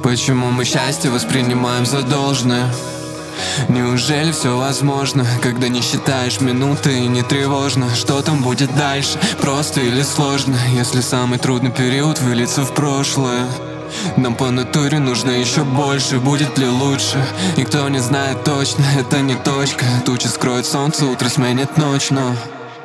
Почему мы счастье воспринимаем за должное? Неужели все возможно, когда не считаешь минуты и не тревожно? Что там будет дальше, просто или сложно? Если самый трудный период выльется в прошлое, нам по натуре нужно еще больше. Будет ли лучше? Никто не знает точно, это не точка. Тучи скроют солнце, утро сменит ночь, но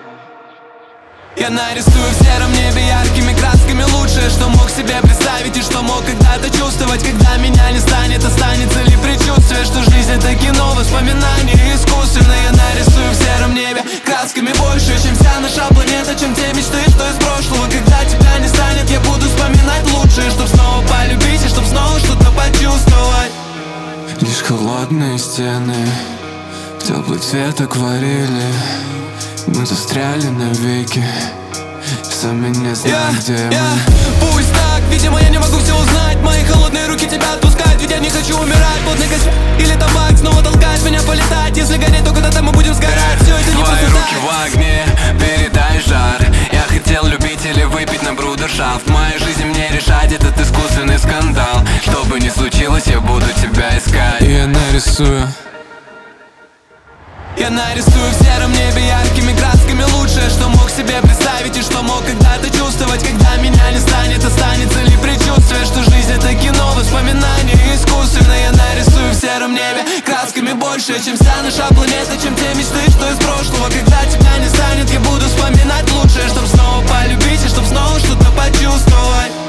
я нарисую в сером небе яркими красками лучшее, что мог себе представить и что мог когда-то чувствовать. Когда меня не станет, останется ли предчувствие, что жизнь это кино, воспоминания искусственные. Я нарисую в сером небе красками больше, чем вся наша планета, чем те мечты, что из прошлого. Когда тебя не станет, я буду вспоминать лучшее, чтоб снова полюбить и чтоб снова что-то почувствовать. Лишь холодные стены, теплый цвет акварели. Мы застряли навеки, сами не знаем, где мы. Пусть так, видимо, я не могу все узнать. Мои холодные руки тебя отпускают, ведь я не хочу умирать. Плотный костюм или табак снова толкает меня полетать. Если гореть, то когда-то мы будем сгорать. Все это не просто так. Твои руки в огне, передай жар. Я хотел любить или выпить на брудершафт. В моей жизни мне решать этот искусственный скандал. Что бы ни случилось, я буду тебя искать. И я нарисую. Я нарисую в сером небе яркими красками лучшее, что мог себе представить и что мог когда-то чувствовать. Когда меня не станет, останется ли предчувствие, что жизнь это кино, воспоминания искусственные. Я нарисую в сером небе красками больше, чем вся наша планета, чем те мечты, что из прошлого. Когда тебя не станет, я буду вспоминать лучшее, чтоб снова полюбить и чтоб снова что-то почувствовать.